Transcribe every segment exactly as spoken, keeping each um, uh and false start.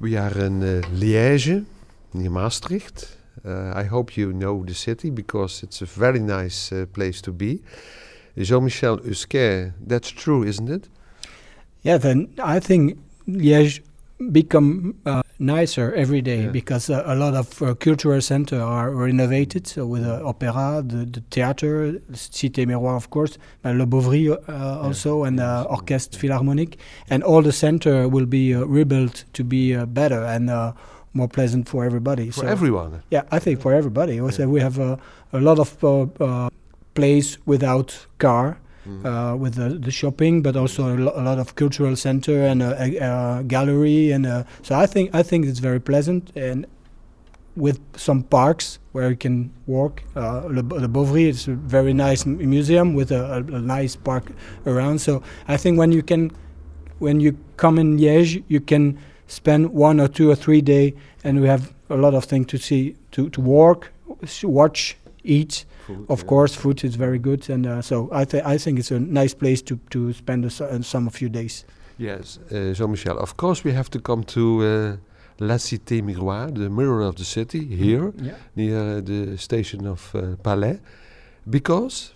We are in uh, Liège, near Maastricht. Uh, I hope you know the city because it's a very nice uh, place to be. Jean-Michel Usquet, that's true, isn't it? Yeah, then I think Liège become uh, nicer every day Yeah. because uh, a lot of uh, cultural centers are renovated. So with the opera, the, the theater, Cité Miroir, of course, uh, Le Bovry uh, also, and uh, Orchestre Philharmonique, and all the center will be uh, rebuilt to be uh, better and uh, more pleasant for everybody. For so, everyone. Yeah, I think for everybody. Also, we have uh, a lot of uh, uh, place without car. Mm. Uh, with the, the shopping, but also a, lo- a lot of cultural center and a, a, a gallery, and uh, so I think I think it's very pleasant, and with some parks where you can walk. Uh, Le, Le Bovry is a very nice m- museum with a, a, a nice park around. So I think when you can, when you come in Liège, you can spend one or two or three days, and we have a lot of things to see, to to walk, watch, eat. Food, of yeah. course, food is very good, and uh, so I, th- I think it's a nice place to, to spend a, su- some a few days. Yes, uh, Jean-Michel, of course we have to come to uh, La Cité Miroir, the mirror of the city, here, yeah. near uh, the station of uh, Palais, because?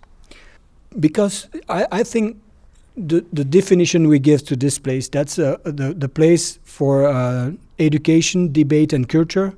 Because I, I think the, the definition we give to this place, that's uh, the, the place for uh, education, debate and culture,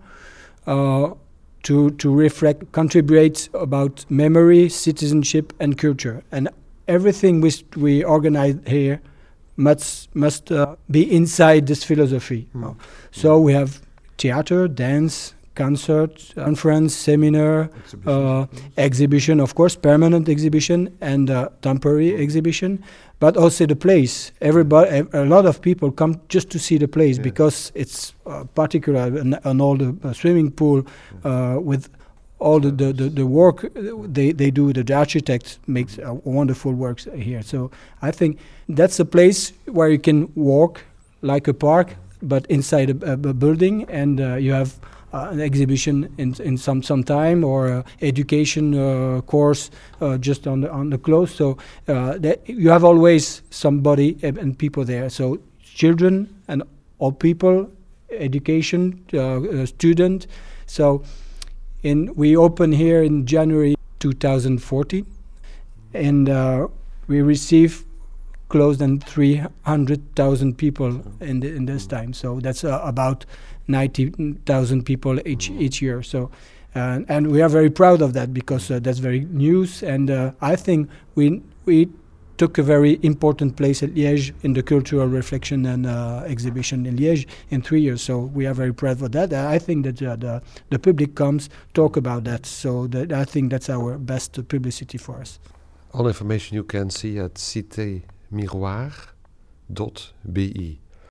uh, to to reflect, contribute about memory, citizenship, and culture. And everything we we organize here must must uh, be inside this philosophy. Mm. Uh, so we have theater, dance, concert, conference, seminar, exhibition, uh, exhibition, of course, permanent exhibition and uh, temporary exhibition, but also the place. Everybody, a lot of people come just to see the place yeah. because it's uh, particular an, an all the uh, swimming pool uh, with all the, the, the, the work they, they do. The architect makes uh, wonderful works here. So I think that's a place where you can walk like a park, but inside a, a, a building, and uh, you have Uh, an exhibition in in some some time, or uh, education uh, course uh, just on the on the close. So uh, that you have always somebody and, and people there. So children and old people, education, uh, uh, student. So in we open here in January two thousand fourteen, and uh, we receive close than three hundred thousand people in the, in this time. So that's uh, about ninety thousand people each each year. So, uh, and we are very proud of that because uh, that's very news. And uh, I think we we took a very important place at Liège in the cultural reflection and uh, exhibition in Liège in three years. So we are very proud of that. Uh, I think that uh, the the public comes talk about that. So that I think that's our best uh, publicity for us. All information you can see at cité miroir dot b e.